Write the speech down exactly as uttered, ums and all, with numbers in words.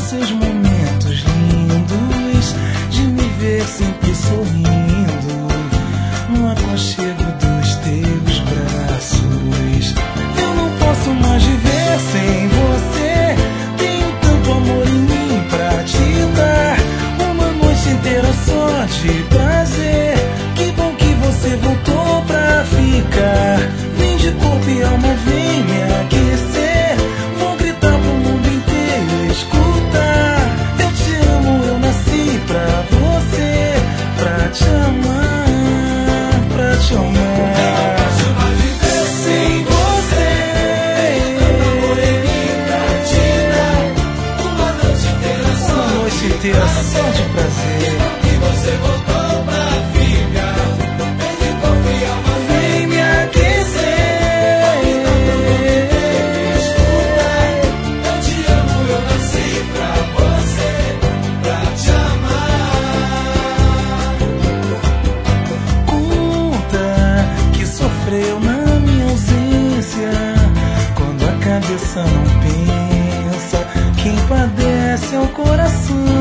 seus momentos lindos, de me ver sempre sorrindo, no aconchego dos teus braços. Eu não posso mais viver sem você, tenho tanto amor em mim pra te dar, uma noite inteira só de prazer. Que bom que você voltou pra ficar, vem de corpo e alma, vem me aquecer, vou gritar pro mundo inteiro escutar. Eu te amo, eu nasci pra você, pra te amar, pra te amar. Sem você, uma noite inteira só de prazer. Que você voltou pra ficar, vem de corpo e alma, Vem me aquecer. eu te amo, eu nasci pra você, pra te amar. Conta que sofreu na minha ausência, quando a cabeça não pensa, quem padece é o coração.